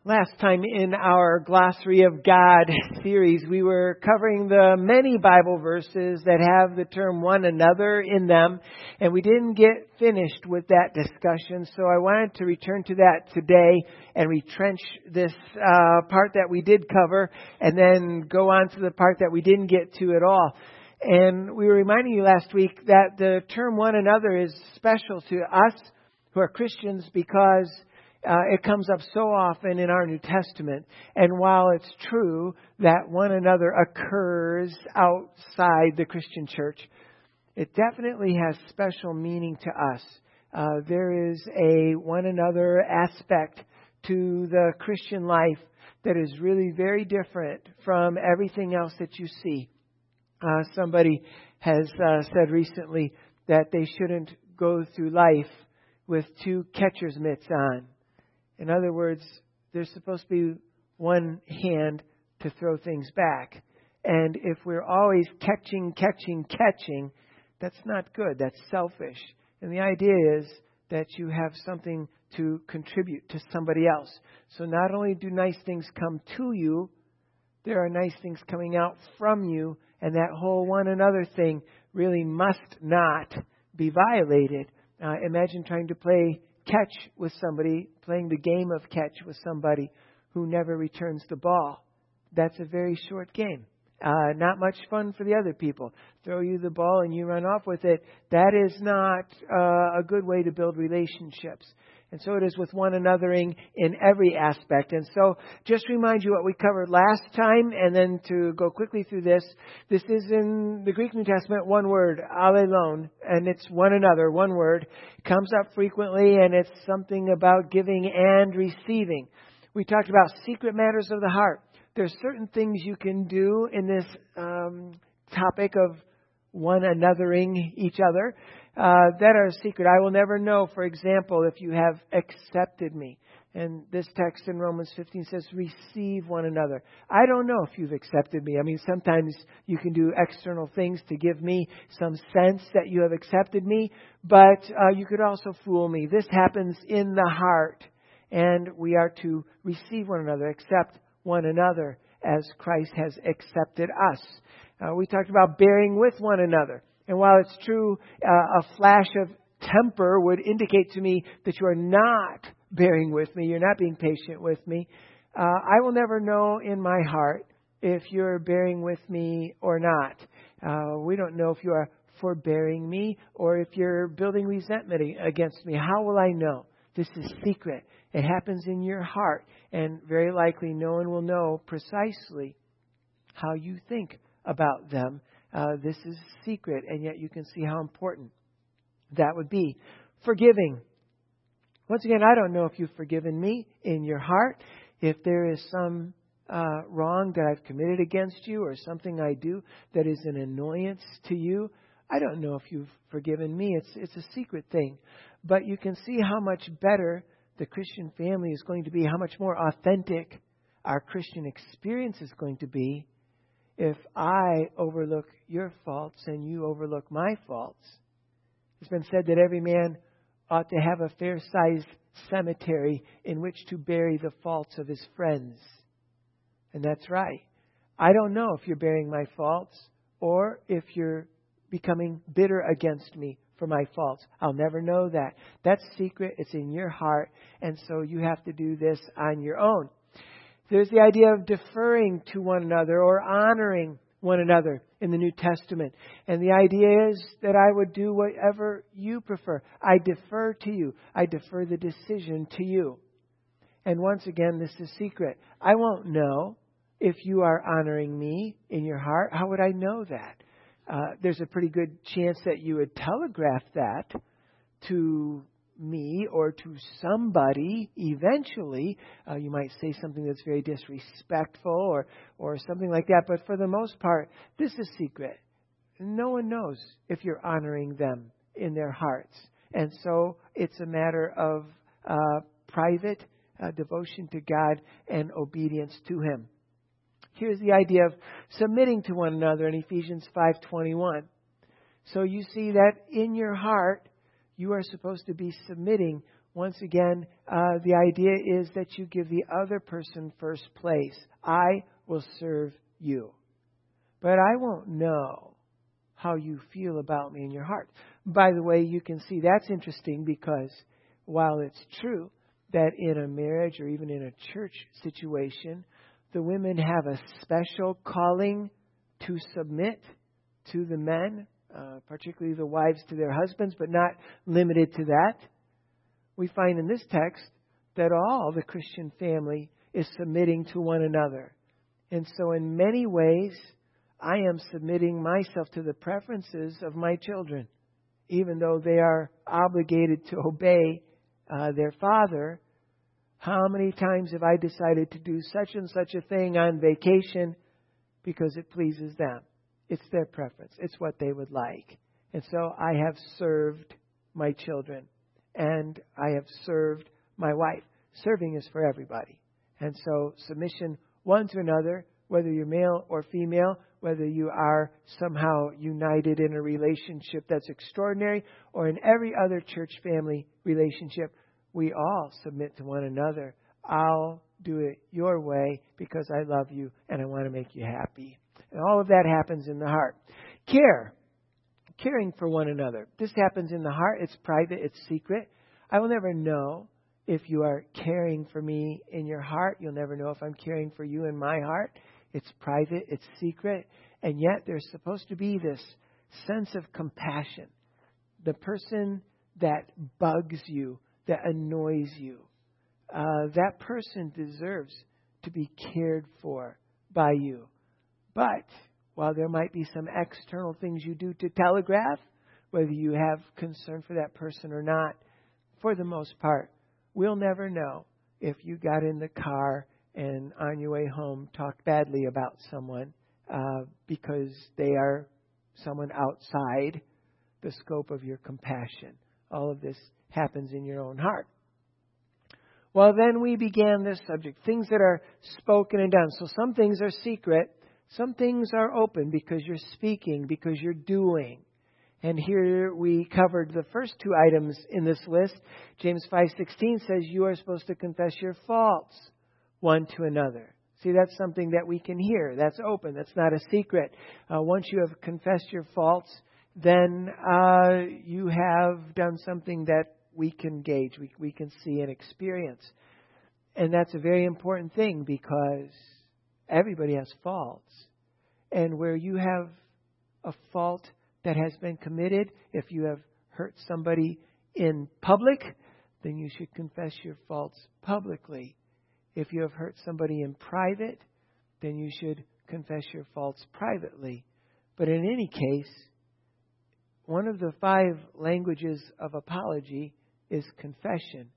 Last time in our Glossary of God series, we were covering the many Bible verses that have the term one another in them, and we didn't get finished with that discussion, so I wanted to return to that today and retrench this part that we did cover, and then go on to the part that we didn't get to at all. And we were reminding you last week that the term one another is special to us who are Christians because it comes up so often in our New Testament. And while it's true that one another occurs outside the Christian church, it definitely has special meaning to us. There is a one another aspect to the Christian life that is really very different from everything else that you see. Somebody has said recently that they shouldn't go through life with two catcher's mitts on. In other words, there's supposed to be one hand to throw things back. And if we're always catching, that's not good. That's selfish. And the idea is that you have something to contribute to somebody else. So not only do nice things come to you, there are nice things coming out from you. And that whole one another thing really must not be violated. Imagine trying to play catch with somebody, playing the game of catch with somebody who never returns the ball. That's a very short game. Not much fun for the other people. Throw you the ball and you run off with it. That is not a good way to build relationships. And so it is with one anothering in every aspect. And so just remind you what we covered last time, and then to go quickly through this. This is in the Greek New Testament, one word, allelon, and it's one another, one word. It comes up frequently, and it's something about giving and receiving. We talked about secret matters of the heart. There's certain things you can do in this topic of one anothering each other that are secret. I will never know, for example, if you have accepted me. And this text in Romans 15 says, receive one another. I don't know if you've accepted me. I mean, sometimes you can do external things to give me some sense that you have accepted me, but you could also fool me. This happens in the heart, and we are to receive one another, accept one another as Christ has accepted us. We talked about bearing with one another. And while it's true, a flash of temper would indicate to me that you are not bearing with me, you're not being patient with me, I will never know in my heart if you're bearing with me or not. We don't know if you are forbearing me or if you're building resentment against me. How will I know? This is secret. It happens in your heart, and very likely no one will know precisely how you think about them. This is secret, and yet you can see how important that would be. Forgiving. Once again, I don't know if you've forgiven me in your heart. If there is some wrong that I've committed against you or something I do that is an annoyance to you, I don't know if you've forgiven me. It's a secret thing. But you can see how much better the Christian family is going to be, how much more authentic our Christian experience is going to be if I overlook your faults and you overlook my faults. It's been said that every man ought to have a fair-sized cemetery in which to bury the faults of his friends. And that's right. I don't know if you're bearing my faults or if you're becoming bitter against me for my faults. I'll never know that. That's secret. It's in your heart. And so you have to do this on your own. There's the idea of deferring to one another or honoring one another in the New Testament. And the idea is that I would do whatever you prefer. I defer to you. I defer the decision to you. And once again, this is secret. I won't know if you are honoring me in your heart. How would I know that? There's a pretty good chance that you would telegraph that to me or to somebody eventually. You might say something that's very disrespectful or something like that. But for the most part, this is secret. No one knows if you're honoring them in their hearts. And so it's a matter of private devotion to God and obedience to Him. Here's the idea of submitting to one another in Ephesians 5:21. So you see that in your heart, you are supposed to be submitting once again, the idea is that you give the other person first place. I will serve you. But I won't know how you feel about me in your heart. By the way, you can see that's interesting because while it's true that in a marriage or even in a church situation, the women have a special calling to submit to the men, particularly the wives to their husbands, but not limited to that. We find in this text that all the Christian family is submitting to one another. And so in many ways, I am submitting myself to the preferences of my children. Even though they are obligated to obey their father, how many times have I decided to do such and such a thing on vacation because it pleases them? It's their preference. It's what they would like. And so I have served my children and I have served my wife. Serving is for everybody. And so submission one to another, whether you're male or female, whether you are somehow united in a relationship that's extraordinary or in every other church family relationship, we all submit to one another. I'll do it your way because I love you and I want to make you happy. And all of that happens in the heart. Caring for one another. This happens in the heart. It's private. It's secret. I will never know if you are caring for me in your heart. You'll never know if I'm caring for you in my heart. It's private. It's secret. And yet there's supposed to be this sense of compassion. The person that bugs you, that annoys you, that person deserves to be cared for by you. But while there might be some external things you do to telegraph whether you have concern for that person or not, for the most part, we'll never know if you got in the car and on your way home talked badly about someone because they are someone outside the scope of your compassion. All of this happens in your own heart. Well, then we began this subject, things that are spoken and done. So some things are secret. Some things are open because you're speaking, because you're doing. And here we covered the first two items in this list. James 5:16 says you are supposed to confess your faults one to another. See, that's something that we can hear. That's open. That's not a secret. Once you have confessed your faults, then you have done something that we can gauge, we can see and experience. And that's a very important thing because everybody has faults. And where you have a fault that has been committed, if you have hurt somebody in public, then you should confess your faults publicly. If you have hurt somebody in private, then you should confess your faults privately. But in any case, one of the 5 languages of apology is confession.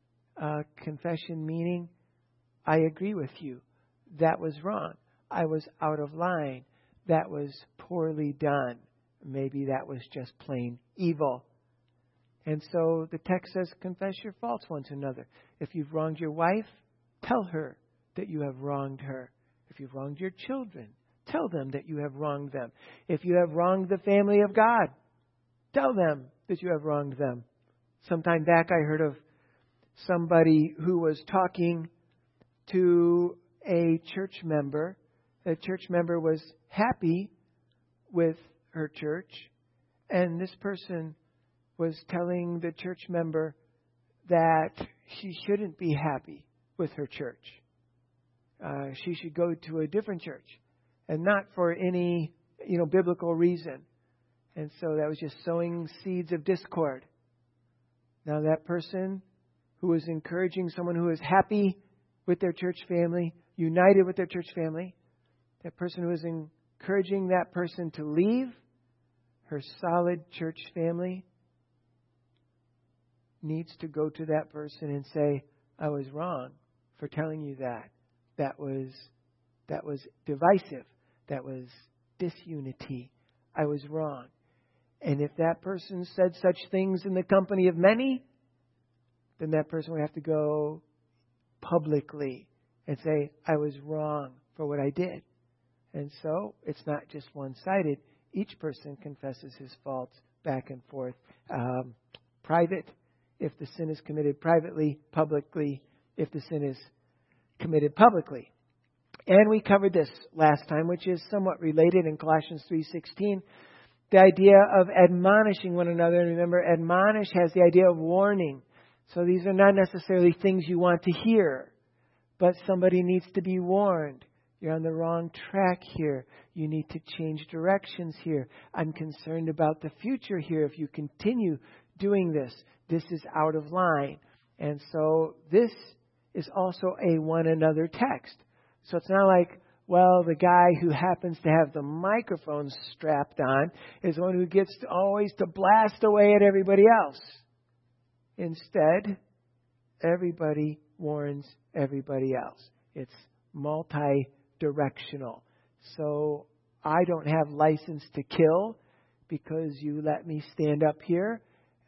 Confession meaning, I agree with you. That was wrong. I was out of line. That was poorly done. Maybe that was just plain evil. And so the text says, confess your faults one to another. If you've wronged your wife, tell her that you have wronged her. If you've wronged your children, tell them that you have wronged them. If you have wronged the family of God, tell them that you have wronged them. Some time back I heard of somebody who was talking to a church member. The church member was happy with her church, and this person was telling the church member that she shouldn't be happy with her church. She should go to a different church, and not for any, biblical reason. And so that was just sowing seeds of discord. Now that person who was encouraging someone who is happy with their church family, united with their church family, that person who is encouraging that person to leave her solid church family needs to go to that person and say, I was wrong for telling you that. That was divisive. That was disunity. I was wrong. And if that person said such things in the company of many, then that person would have to go publicly and say, I was wrong for what I did. And so it's not just one-sided. Each person confesses his faults back and forth. Private if the sin is committed privately, publicly, if the sin is committed publicly. And we covered this last time, which is somewhat related in Colossians 3:16, the idea of admonishing one another. And remember, admonish has the idea of warning. So these are not necessarily things you want to hear, but somebody needs to be warned. You're on the wrong track here. You need to change directions here. I'm concerned about the future here. If you continue doing this, this is out of line. And so this is also a one another text. So it's not like, well, the guy who happens to have the microphone strapped on is the one who gets always to blast away at everybody else. Instead, everybody warns everybody else. It's multi-directional. So I don't have license to kill because you let me stand up here.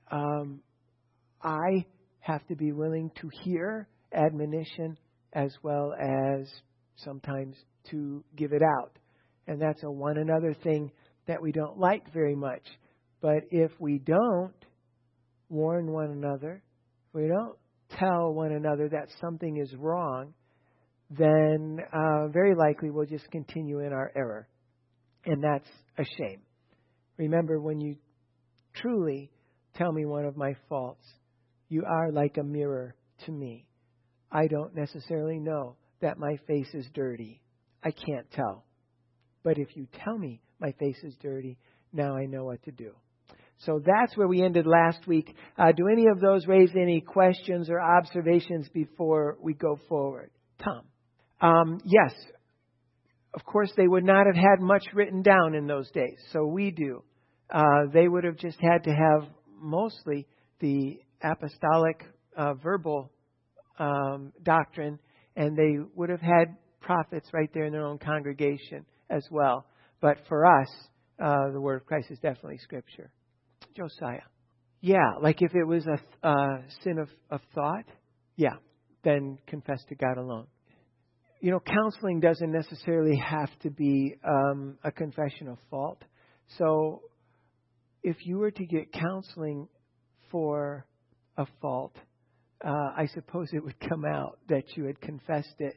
I have to be willing to hear admonition as well as sometimes to give it out. And that's a one another thing that we don't like very much. But if we don't warn one another, if we don't tell one another that something is wrong, then very likely we'll just continue in our error. And that's a shame. Remember, when you truly tell me one of my faults, you are like a mirror to me. I don't necessarily know that my face is dirty. I can't tell. But if you tell me my face is dirty, now I know what to do. So that's where we ended last week. Do any of those raise any questions or observations before we go forward? Tom? Yes. Of course, they would not have had much written down in those days. So we do. They would have just had to have mostly the apostolic verbal doctrine, and they would have had prophets right there in their own congregation as well. But for us, the word of Christ is definitely Scripture. Josiah. Yeah, like if it was a sin of thought, yeah, then confess to God alone. You know, counseling doesn't necessarily have to be a confession of fault. So if you were to get counseling for a fault, I suppose it would come out that you had confessed it.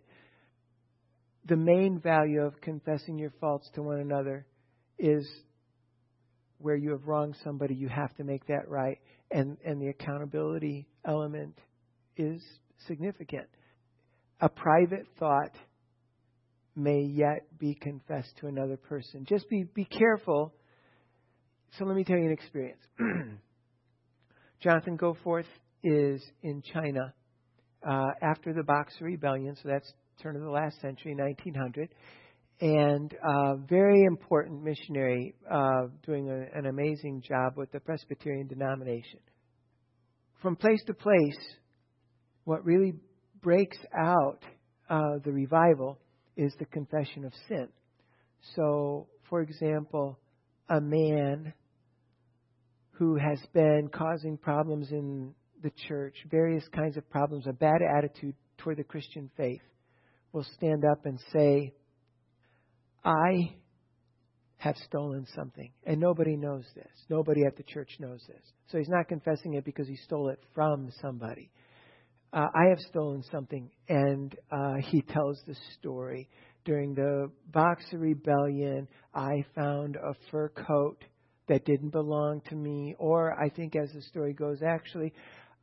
The main value of confessing your faults to one another is where you have wronged somebody, you have to make that right. And the accountability element is significant. A private thought may yet be confessed to another person. Just be careful. So let me tell you an experience. Jonathan Goforth is in China after the Boxer Rebellion, so that's turn of the last century, 1900, and very important missionary doing an amazing job with the Presbyterian denomination. From place to place, what really breaks out the revival is the confession of sin. So, for example, a man who has been causing problems in the church, various kinds of problems, a bad attitude toward the Christian faith, will stand up and say, I have stolen something. And nobody knows this. Nobody at the church knows this. So he's not confessing it because he stole it from somebody. I have stolen something. And he tells the story. During the Boxer Rebellion, I found a fur coat that didn't belong to me. Or I think as the story goes, actually,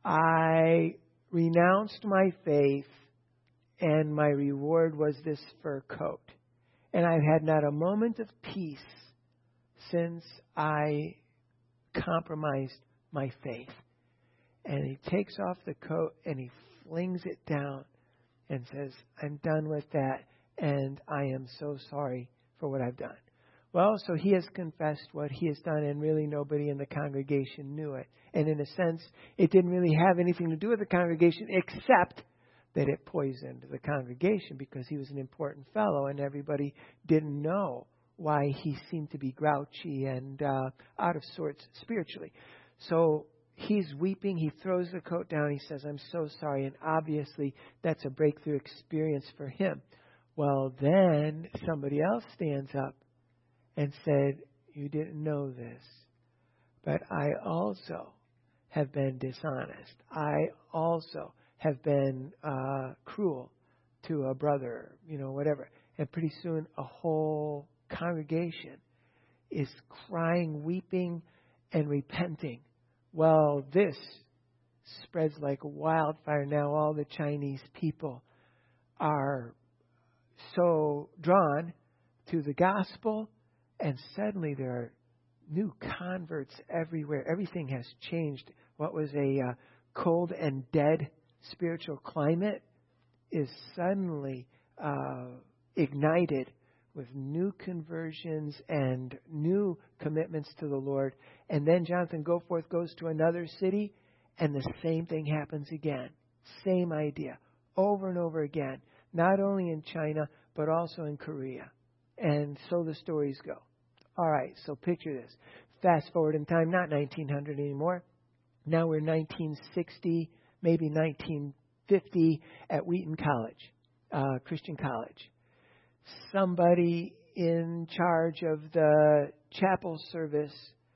I renounced my faith and my reward was this fur coat. And I've had not a moment of peace since I compromised my faith. And he takes off the coat and he flings it down and says, I'm done with that and I am so sorry for what I've done. Well, so he has confessed what he has done and really nobody in the congregation knew it. And in a sense, it didn't really have anything to do with the congregation except that it poisoned the congregation because he was an important fellow and everybody didn't know why he seemed to be grouchy and out of sorts spiritually. So he's weeping. He throws the coat down. He says, I'm so sorry. And obviously that's a breakthrough experience for him. Well, then somebody else stands up and said, you didn't know this, but I also have been dishonest. I also have been cruel to a brother, whatever. And pretty soon a whole congregation is crying, weeping, and repenting. Well, this spreads like wildfire. Now all the Chinese people are so drawn to the gospel, and suddenly there are new converts everywhere. Everything has changed. What was a cold and dead spiritual climate is suddenly ignited with new conversions and new commitments to the Lord. And then Jonathan Goforth goes to another city, and the same thing happens again. Same idea, over and over again, not only in China, but also in Korea. And so the stories go. All right, so picture this. Fast forward in time, not 1900 anymore. Now we're 1960, maybe 1950 at Wheaton College, Christian College. Somebody in charge of the chapel service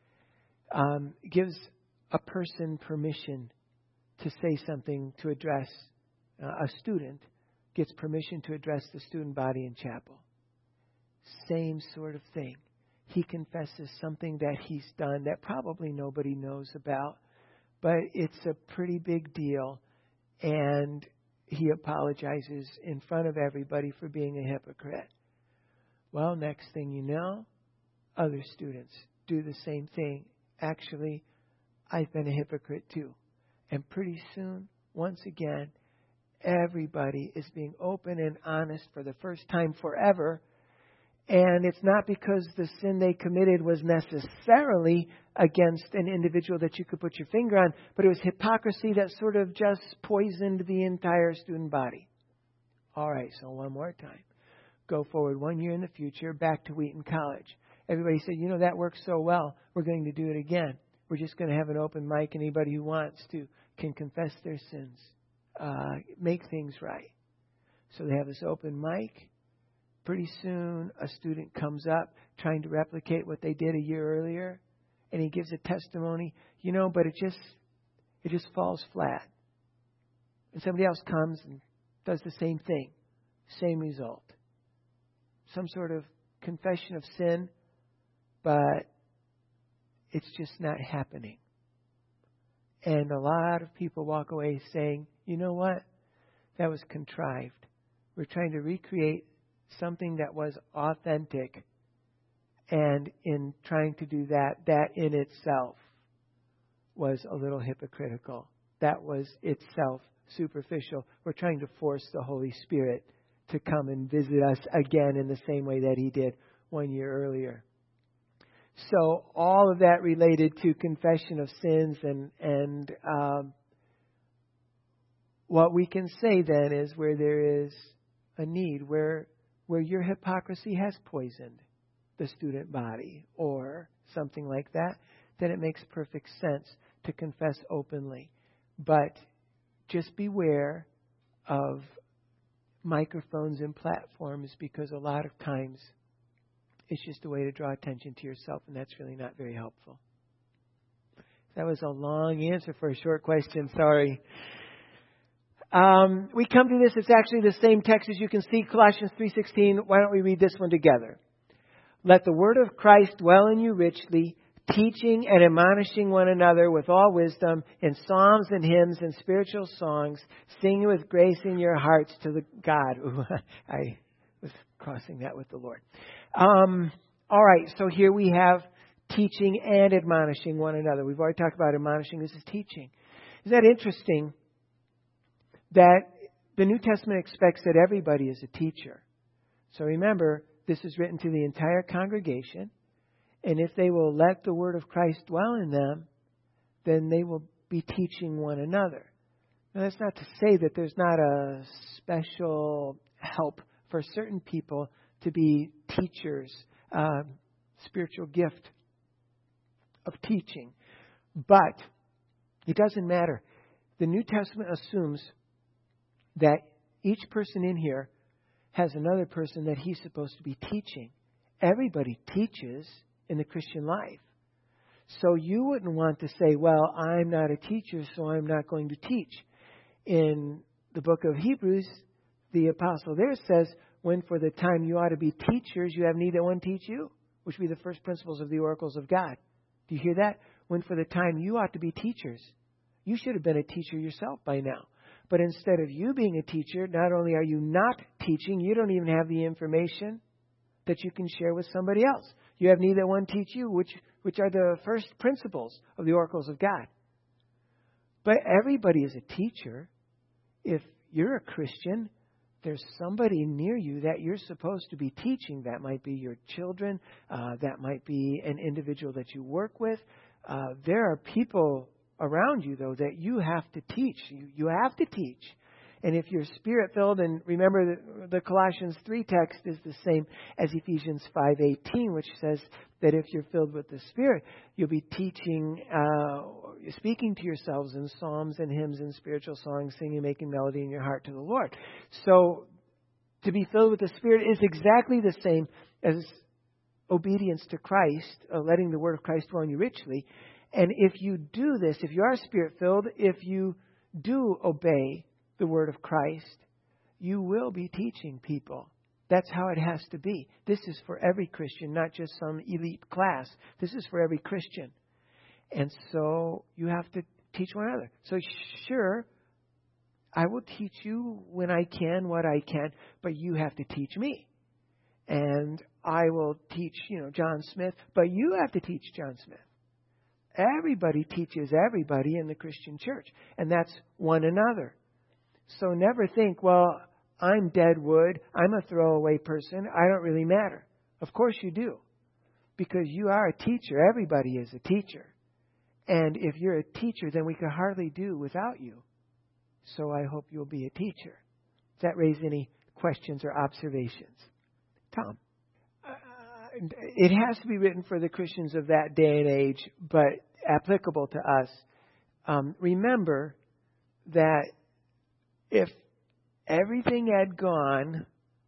gives a person permission to say something, to address a student, gets permission to address the student body in chapel. Same sort of thing. He confesses something that he's done that probably nobody knows about, but it's a pretty big deal, and he apologizes in front of everybody for being a hypocrite. Well, next thing you know, other students do the same thing. Actually, I've been a hypocrite too. And pretty soon, once again, everybody is being open and honest for the first time forever. And it's not because the sin they committed was necessarily against an individual that you could put your finger on, but it was hypocrisy that sort of just poisoned the entire student body. All right, so one more time. Go forward 1 year in the future, back to Wheaton College. Everybody said, that works so well, we're going to do it again. We're just going to have an open mic. Anybody who wants to can confess their sins, make things right. So they have this open mic. Pretty soon, a student comes up trying to replicate what they did a year earlier, and he gives a testimony, but it just falls flat. And somebody else comes and does the same thing, same result. Some sort of confession of sin, but it's just not happening. And a lot of people walk away saying, you know what? That was contrived. We're trying to recreate something that was authentic. And in trying to do that, that in itself was a little hypocritical. That was itself superficial. We're trying to force the Holy Spirit to come and visit us again in the same way that He did 1 year earlier. So all of that related to confession of sins and what we can say then is where there is a need, where your hypocrisy has poisoned the student body or something like that, then it makes perfect sense to confess openly. But just beware of microphones and platforms, because a lot of times it's just a way to draw attention to yourself, and that's really not very helpful. That was a long answer for a short question. Sorry. We come to this. It's actually the same text as you can see, Colossians 3:16. Why don't we read this one together? Let the word of Christ dwell in you richly, teaching and admonishing one another with all wisdom in psalms and hymns and spiritual songs, singing with grace in your hearts to the God. Ooh, I was crossing that with the Lord. All right, so here we have teaching and admonishing one another. We've already talked about admonishing. This is teaching. Isn't that interesting that the New Testament expects that everybody is a teacher? So remember, this is written to the entire congregation. And if they will let the word of Christ dwell in them, then they will be teaching one another. Now, that's not to say that there's not a special help for certain people to be teachers, spiritual gift of teaching. But it doesn't matter. The New Testament assumes that each person in here has another person that he's supposed to be teaching. Everybody teaches in the Christian life. So you wouldn't want to say, well, I'm not a teacher, so I'm not going to teach. In the book of Hebrews, the apostle there says, when for the time you ought to be teachers, you have need that one teach you, which would be the first principles of the oracles of God. Do you hear that? When for the time you ought to be teachers. You should have been a teacher yourself by now. But instead of you being a teacher, not only are you not teaching, you don't even have the information that you can share with somebody else. You have need that one teach you, which are the first principles of the oracles of God. But everybody is a teacher. If you're a Christian, there's somebody near you that you're supposed to be teaching. That might be your children. That might be an individual that you work with. There are people around you, though, that you have to teach. You have to teach. And if you're Spirit-filled, and remember the Colossians 3 text is the same as Ephesians 5:18, which says that if you're filled with the Spirit, you'll be teaching, speaking to yourselves in psalms and hymns and spiritual songs, singing, making melody in your heart to the Lord. So to be filled with the Spirit is exactly the same as obedience to Christ, letting the Word of Christ dwell in you richly. And if you do this, if you are Spirit-filled, if you do obey the Word of Christ, you will be teaching people. That's how it has to be. This is for every Christian, not just some elite class. This is for every Christian. And so you have to teach one another. So sure, I will teach you when I can, what I can, but you have to teach me. And I will teach, John Smith, but you have to teach John Smith. Everybody teaches everybody in the Christian church, and that's one another. So never think, well, I'm dead wood, I'm a throwaway person, I don't really matter. Of course you do, because you are a teacher. Everybody is a teacher. And if you're a teacher, then we could hardly do without you. So I hope you'll be a teacher. Does that raise any questions or observations? Tom? It has to be written for the Christians of that day and age, but applicable to us. Remember that if everything had gone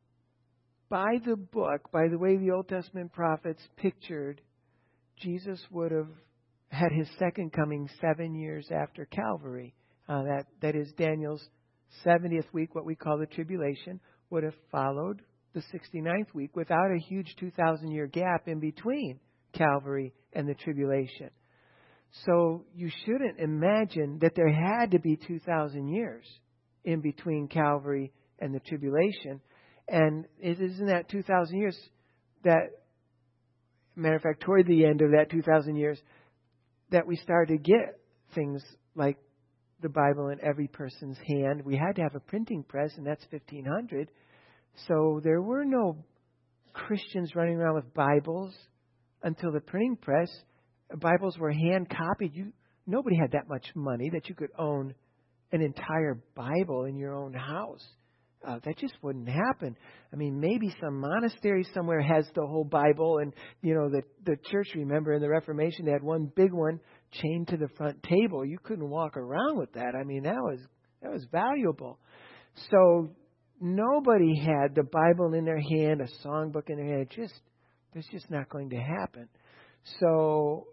by the book, by the way the Old Testament prophets pictured, Jesus would have had his second coming 7 years after Calvary. That is Daniel's 70th week, what we call the tribulation, would have followed the 69th week without a huge 2,000-year gap in between Calvary and the tribulation. So you shouldn't imagine that there had to be 2,000 years in between Calvary and the tribulation. And it isn't that 2,000 years that, matter of fact, toward the end of that 2,000 years, that we started to get things like the Bible in every person's hand. We had to have a printing press, and that's 1500. So there were no Christians running around with Bibles until the printing press. Bibles were hand copied. Nobody had that much money that you could own an entire Bible in your own house. That just wouldn't happen. I mean, maybe some monastery somewhere has the whole Bible, and the church. Remember, in the Reformation, they had one big one chained to the front table. You couldn't walk around with that. I mean, that was valuable. So nobody had the Bible in their hand, a songbook in their hand. That's just not going to happen. So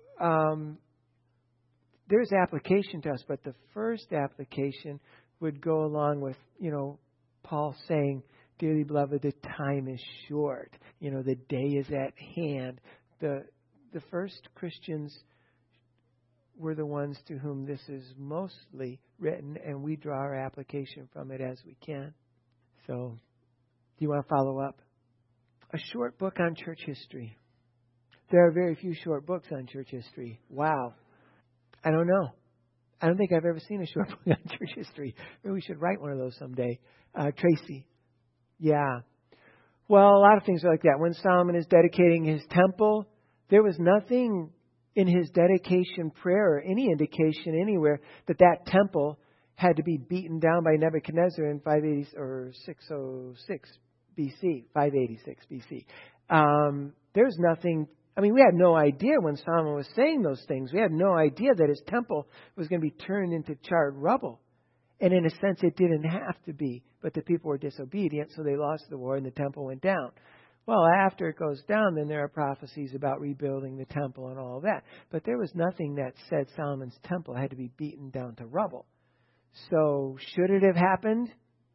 there's application to us, but the first application would go along with, Paul saying, dearly beloved, the time is short. The day is at hand. The first Christians were the ones to whom this is mostly written, and we draw our application from it as we can. So, do you want to follow up? A short book on church history. There are very few short books on church history. Wow. I don't know. I don't think I've ever seen a short book on church history. Maybe we should write one of those someday. Tracy. Yeah. Well, a lot of things are like that. When Solomon is dedicating his temple, there was nothing in his dedication prayer or any indication anywhere that temple had to be beaten down by Nebuchadnezzar in 580 or 606 BC, 586 BC. There's nothing. I mean, we had no idea when Solomon was saying those things. We had no idea that his temple was going to be turned into charred rubble. And in a sense, it didn't have to be. But the people were disobedient, so they lost the war and the temple went down. Well, after it goes down, then there are prophecies about rebuilding the temple and all that. But there was nothing that said Solomon's temple had to be beaten down to rubble. So should it have happened?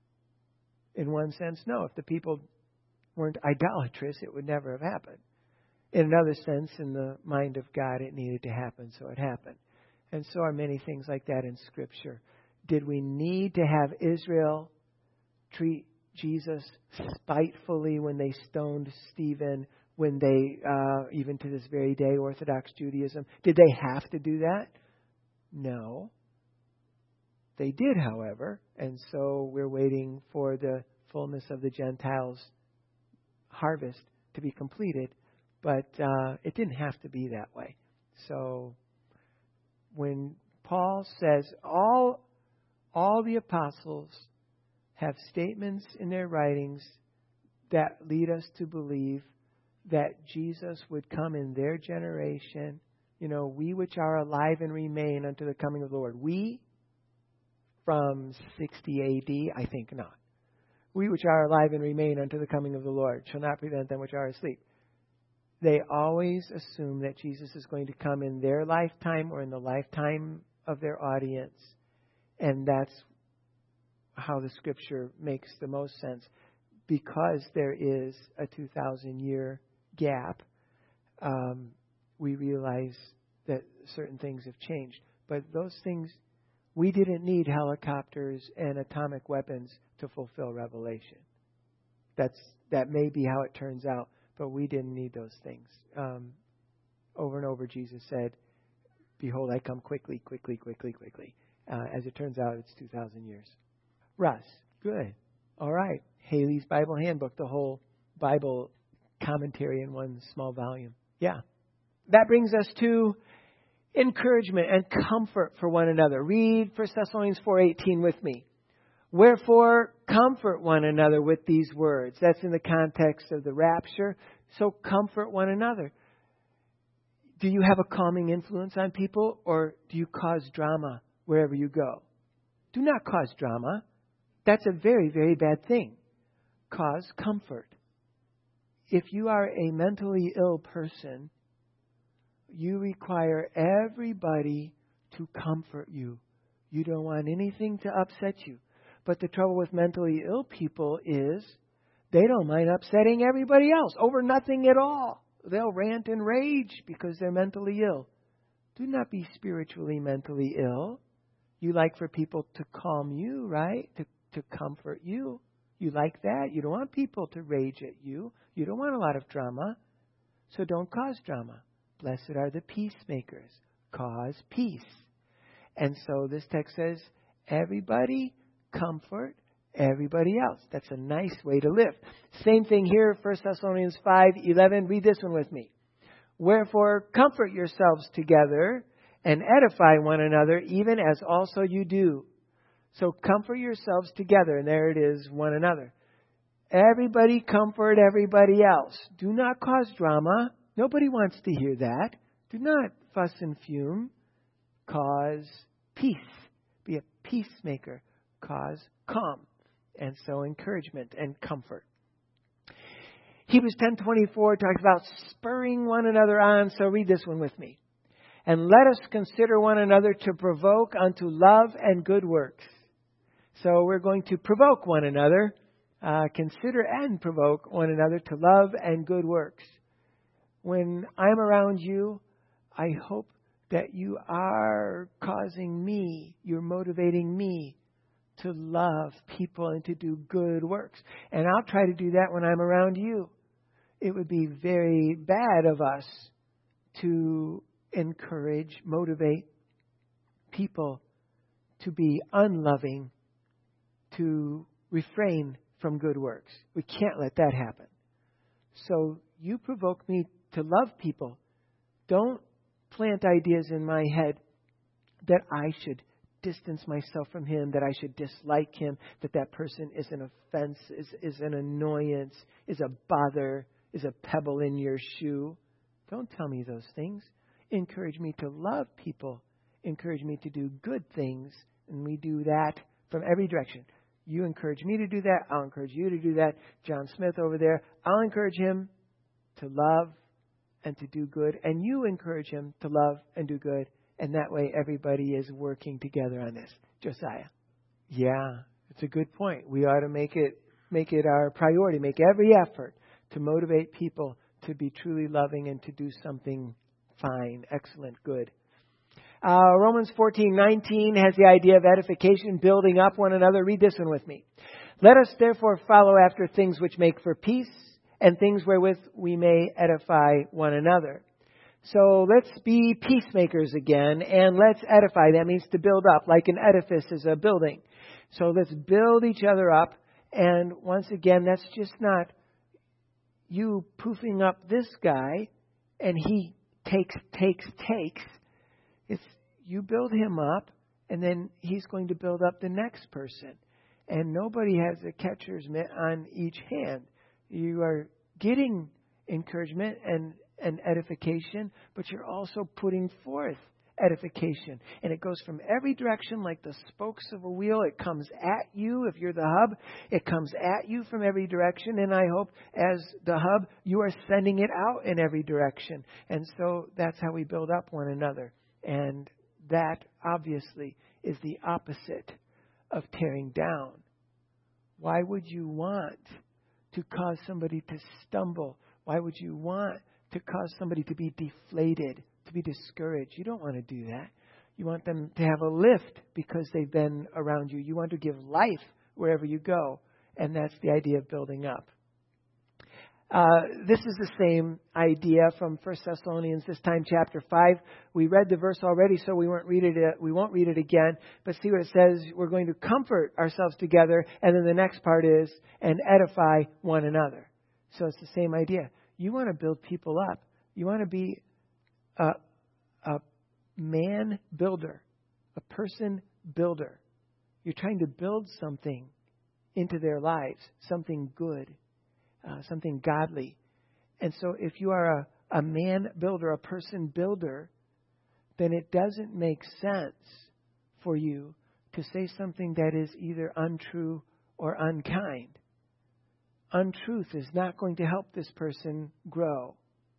In one sense, no. If the people weren't idolatrous, it would never have happened. In another sense, in the mind of God, it needed to happen, so it happened. And so are many things like that in Scripture. Did we need to have Israel treat Jesus spitefully when they stoned Stephen, when they, even to this very day, Orthodox Judaism, did they have to do that? No. They did, however, and so we're waiting for the fullness of the Gentiles' harvest to be completed, but it didn't have to be that way. So when Paul says all the apostles have statements in their writings that lead us to believe that Jesus would come in their generation, we which are alive and remain unto the coming of the Lord. We, from 60 A.D., I think not. We which are alive and remain unto the coming of the Lord shall not prevent them which are asleep. They always assume that Jesus is going to come in their lifetime or in the lifetime of their audience. And that's how the Scripture makes the most sense. Because there is a 2,000-year gap, we realize that certain things have changed. But those things, we didn't need helicopters and atomic weapons to fulfill Revelation. That may be how it turns out, but we didn't need those things. Over and over, Jesus said, "Behold, I come quickly, quickly, quickly, quickly." As it turns out, it's 2,000 years. Russ, good. All right. Haley's Bible Handbook, the whole Bible commentary in one small volume. Yeah. That brings us to encouragement and comfort for one another. Read 1 Thessalonians 4:18 with me. Wherefore, comfort one another with these words. That's in the context of the rapture. So comfort one another. Do you have a calming influence on people, or do you cause drama wherever you go? Do not cause drama. That's a very, very bad thing. Cause comfort. If you are a mentally ill person, you require everybody to comfort you. You don't want anything to upset you. But the trouble with mentally ill people is they don't mind upsetting everybody else over nothing at all. They'll rant and rage because they're mentally ill. Do not be spiritually mentally ill. You like for people to calm you, right? To comfort you. You like that. You don't want people to rage at you. You don't want a lot of drama. So don't cause drama. Blessed are the peacemakers. Cause peace. And so this text says, everybody comfort everybody else. That's a nice way to live. Same thing here, 1 Thessalonians 5:11. Read this one with me. Wherefore, comfort yourselves together and edify one another, even as also you do. So comfort yourselves together. And there it is, one another. Everybody comfort everybody else. Do not cause drama. Nobody wants to hear that. Do not fuss and fume. Cause peace. Be a peacemaker. Cause calm. And so encouragement and comfort. Hebrews 10:24 talks about spurring one another on. So read this one with me. And let us consider one another to provoke unto love and good works. So we're going to provoke one another. Consider and provoke one another to love and good works. When I'm around you, I hope that you are causing me, you're motivating me to love people and to do good works. And I'll try to do that when I'm around you. It would be very bad of us to encourage, motivate people to be unloving, to refrain from good works. We can't let that happen. So you provoke me to love people. Don't plant ideas in my head that I should distance myself from him, that I should dislike him, that person is an offense, is an annoyance, is a bother, is a pebble in your shoe. Don't tell me those things. Encourage me to love people. Encourage me to do good things. And we do that from every direction. You encourage me to do that. I'll encourage you to do that. John Smith over there, I'll encourage him to love and to do good. And you encourage him to love and do good. And that way everybody is working together on this. Josiah. Yeah, it's a good point. We ought to make it our priority, make every effort to motivate people to be truly loving and to do something fine, excellent, good. Romans 14:19 has the idea of edification, building up one another. Read this one with me. Let us therefore follow after things which make for peace and things wherewith we may edify one another. So let's be peacemakers again, and let's edify. That means to build up, like an edifice is a building. So let's build each other up. And once again, that's just not you poofing up this guy and he takes. It's you build him up, and then he's going to build up the next person. And nobody has a catcher's mitt on each hand. You are getting encouragement and edification, but you're also putting forth edification. And it goes from every direction like the spokes of a wheel. It comes at you. If you're the hub, it comes at you from every direction. And I hope as the hub, you are sending it out in every direction. And so that's how we build up one another. And that obviously is the opposite of tearing down. Why would you want to cause somebody to stumble? Why would you want to cause somebody to be deflated, to be discouraged? You don't want to do that. You want them to have a lift because they've been around you. You want to give life wherever you go. And that's the idea of building up. This is the same idea from 1 Thessalonians, this time chapter 5. We read the verse already, so we won't read it again. But see what it says. We're going to comfort ourselves together. And then the next part is, and edify one another. So it's the same idea. You want to build people up. You want to be a man builder, a person builder. You're trying to build something into their lives, something good. Something godly. And so if you are a man builder, a person builder, then it doesn't make sense for you to say something that is either untrue or unkind. Untruth is not going to help this person grow.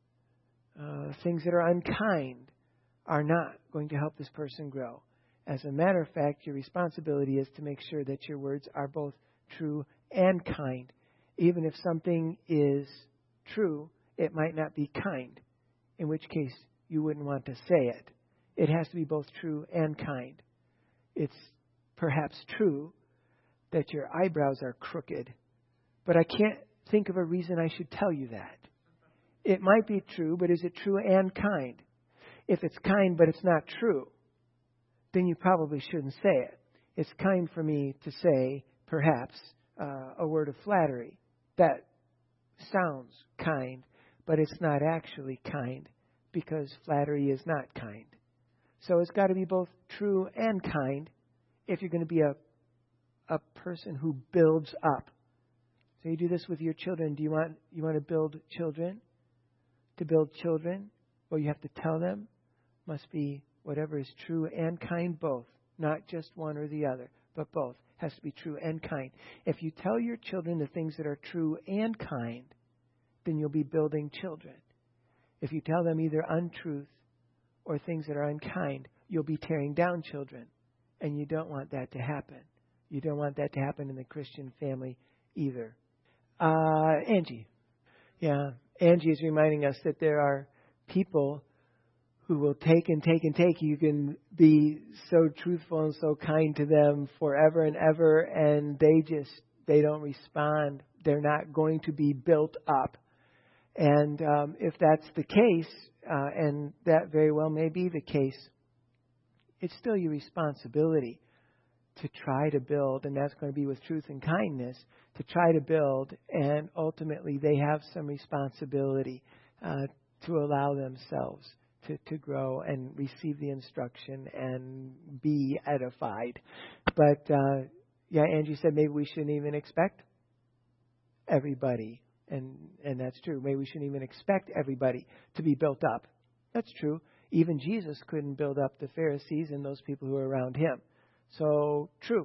Things that are unkind are not going to help this person grow. As a matter of fact, your responsibility is to make sure that your words are both true and kind. Even if something is true, it might not be kind, in which case you wouldn't want to say it. It has to be both true and kind. It's perhaps true that your eyebrows are crooked, but I can't think of a reason I should tell you that. It might be true, but is it true and kind? If it's kind but it's not true, then you probably shouldn't say it. It's kind for me to say, perhaps, a word of flattery. That sounds kind, but it's not actually kind because flattery is not kind. So it's got to be both true and kind if you're going to be a person who builds up. So you do this with your children. Do you want to build children? To build children, well, you have to tell them must be whatever is true and kind, both, not just one or the other, but both. Has to be true and kind. If you tell your children the things that are true and kind, then you'll be building children. If you tell them either untruth or things that are unkind, you'll be tearing down children. And you don't want that to happen. You don't want that to happen in the Christian family either. Angie. Yeah, Angie is reminding us that there are people who will take and take and take. You can be so truthful and so kind to them forever and ever, and they don't respond. They're not going to be built up. And if that's the case, and that very well may be the case, it's still your responsibility to try to build, and that's going to be with truth and kindness, to try to build, and ultimately they have some responsibility to allow themselves to grow and receive the instruction and be edified. But, Angie said maybe we shouldn't even expect everybody. And that's true. Maybe we shouldn't even expect everybody to be built up. That's true. Even Jesus couldn't build up the Pharisees and those people who were around him. So, true.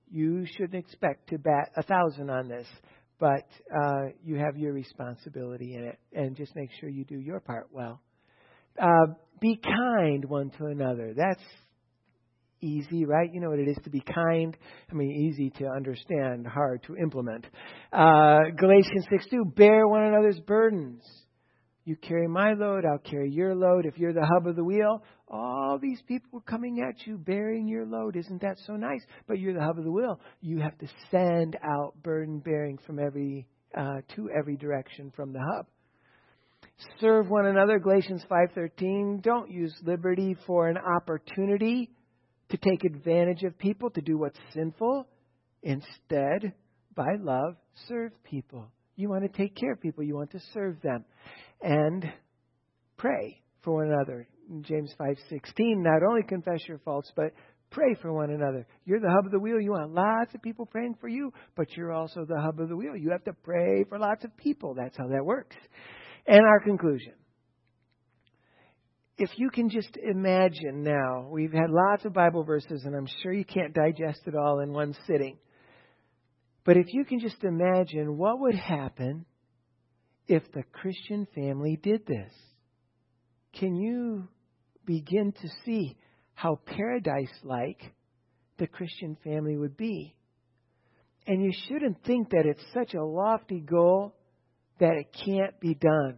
You shouldn't expect to bat 1,000 on this, but you have your responsibility in it, and just make sure you do your part well. Be kind one to another. That's easy, right? You know what it is to be kind. I mean, easy to understand, hard to implement. Galatians 6:2, bear one another's burdens. You carry my load, I'll carry your load. If you're the hub of the wheel, all these people are coming at you bearing your load. Isn't that so nice? But you're the hub of the wheel. You have to send out burden bearing from to every direction from the hub. Serve one another, Galatians 5:13. Don't use liberty for an opportunity to take advantage of people, to do what's sinful. Instead, by love, serve people. You want to take care of people. You want to serve them. And pray for one another. In James 5:16, not only confess your faults, but pray for one another. You're the hub of the wheel. You want lots of people praying for you, but you're also the hub of the wheel. You have to pray for lots of people. That's how that works. And our conclusion. If you can just imagine now, we've had lots of Bible verses, and I'm sure you can't digest it all in one sitting. But if you can just imagine what would happen if the Christian family did this, can you begin to see how paradise-like the Christian family would be? And you shouldn't think that it's such a lofty goal that it can't be done.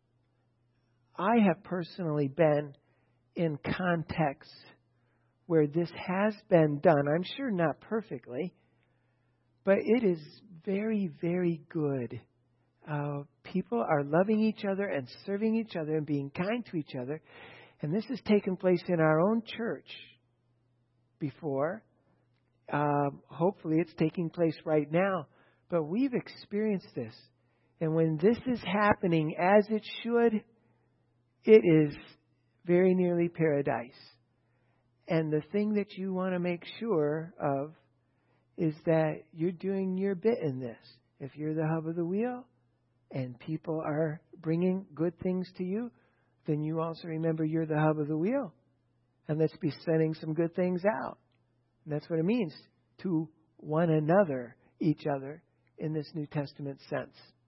I have personally been in contexts where this has been done. I'm sure not perfectly, but it is very, very good. People are loving each other and serving each other and being kind to each other. And this has taken place in our own church before. Hopefully it's taking place right now. But we've experienced this. And when this is happening as it should, it is very nearly paradise. And the thing that you want to make sure of is that you're doing your bit in this. If you're the hub of the wheel and people are bringing good things to you, then you also remember you're the hub of the wheel. And let's be sending some good things out. And that's what it means to one another, each other, in this New Testament sense.